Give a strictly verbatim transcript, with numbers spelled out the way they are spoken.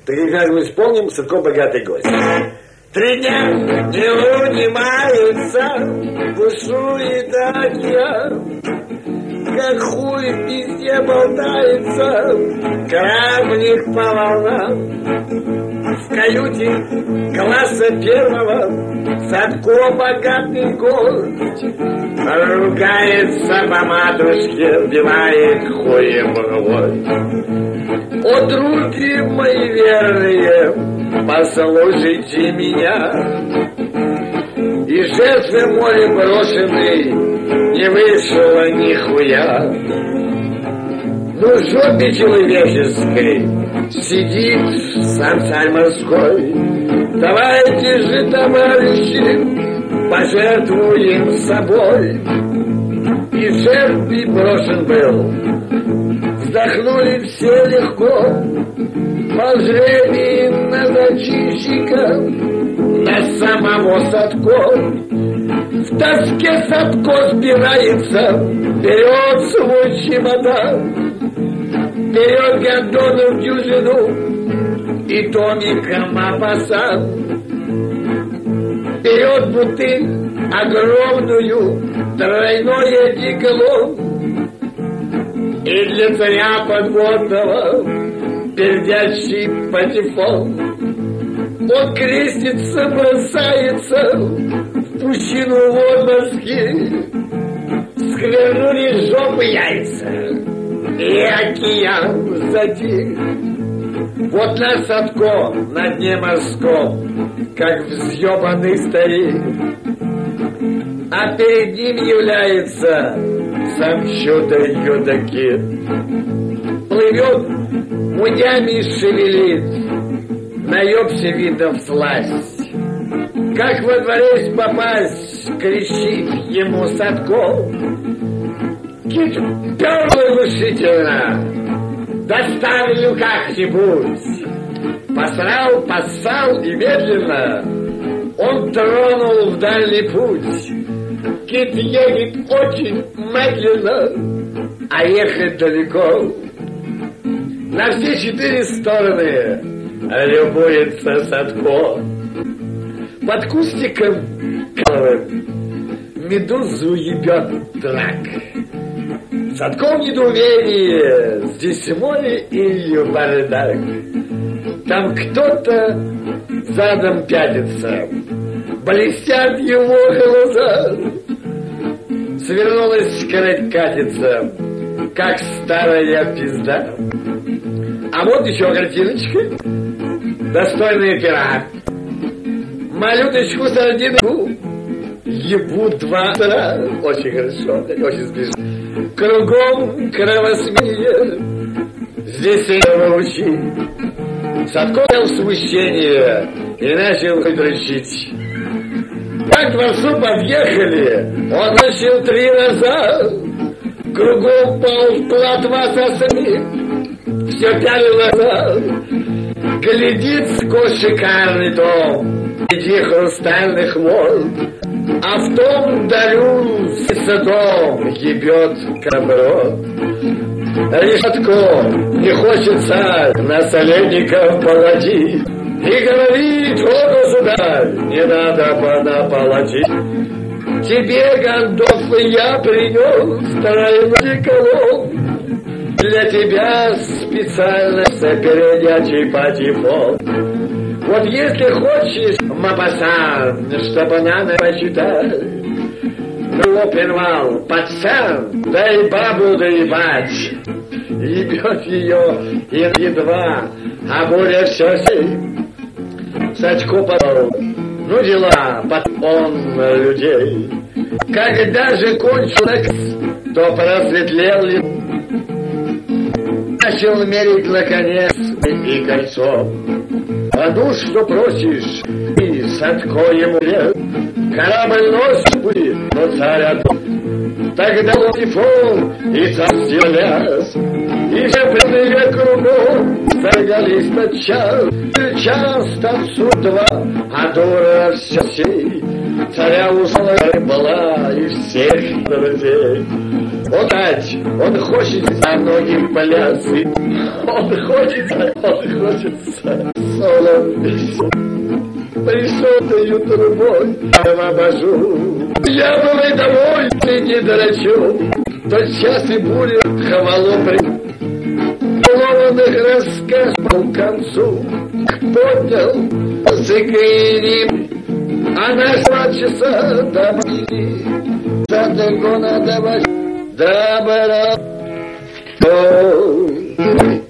Так как мы вспомним, Садко богатый гость. Три дня не унимается, бушует океан, как хуй в пизде болтается, кораблик по волнам. В каюте класса первого Садко богатый гость ругается по матушке, вбивает хуем гвоздь. О, други мои верные, послушайте меня, и жертвы море брошенный не вышло нихуя. Ну, в жопе человеческой сидит сам царь морской. Давайте же, товарищи, пожертвуем собой. И жертве брошен был. Вздохнули все легко, воззрели на зачинщика, на самого Садко. В тоске Садко сбирается, берет свой чемодан, берет гондону в дюжину и томиком опасан. Берет бутыль огромную, тройное диклон, и для царя подводного пердящий патефон. Он крестится, бросается в пучину вод морских, сквернули жопы яйца, и океан затих. Вот наш Садко на дне морском, как взъебанный старик, а перед ним является сам чудо-юдо-кит. Плывет, мудями шевелит, наебся видно всласть. Как во дворец попасть, кричит ему Садко. Кит пёрлый решительно, доставлю как-нибудь. Посрал, поссал и медленно он тронул в дальний путь. Кит едет очень медленно, а ехать далеко. На все четыре стороны любуется Садко. Под кустиком медузу ебет драк. Садко в недоумении, здесь море или бардак. Там кто-то задом пятится, блестят его глаза. Свернулась карать-катится, как старая пизда. А вот еще картиночка, достойная пера. Малюточку сардинку ебут два сра. Очень хорошо, очень смешно. Кругом кровосмея, здесь и научи. Садко дал смущение и начал дрочить. Как к дворцу подъехали, он начал три раза. Кругом пол платва сосами, все пялил глаза. Глядит Садко шикарный дом, среди хрустальных волн, а в том дарю садом ебет каброд. Лишь Садко не хочет царь на соленников полотить и говорит: о, государь, не надо понаполотить. Тебе, Гондов, я принес тройной колонн, для тебя специально сопередячий патефон. Вот если хочешь, Мапасан, чтобы надо почитать, его прервал пацан, дай бабу доебать. Ебет ее и едва, а буря все сей. Садко подал, ну дела, он людей. Когда же кончилось, то просветлел ли, начал мерить наконец и кольцом. А ну, что просишь, и Садко ему лет. Корабль носит пути, но царя тогда Латифон и царство ляс. И все прямые кругом торгались на час. Час танцу два, а дура все сей. Царя услышала была и всех друзей. Отдать, он хочет за многим плясы. Он хочет, он хочет соло. Пришел даю трубой, я обожу. Я был домой, ты не дурачок. Тот час и буря хвалу при... Ломаных рассказов к концу. Поднял сыкрини, а на два часа добили. За догона давай, добра. Ой.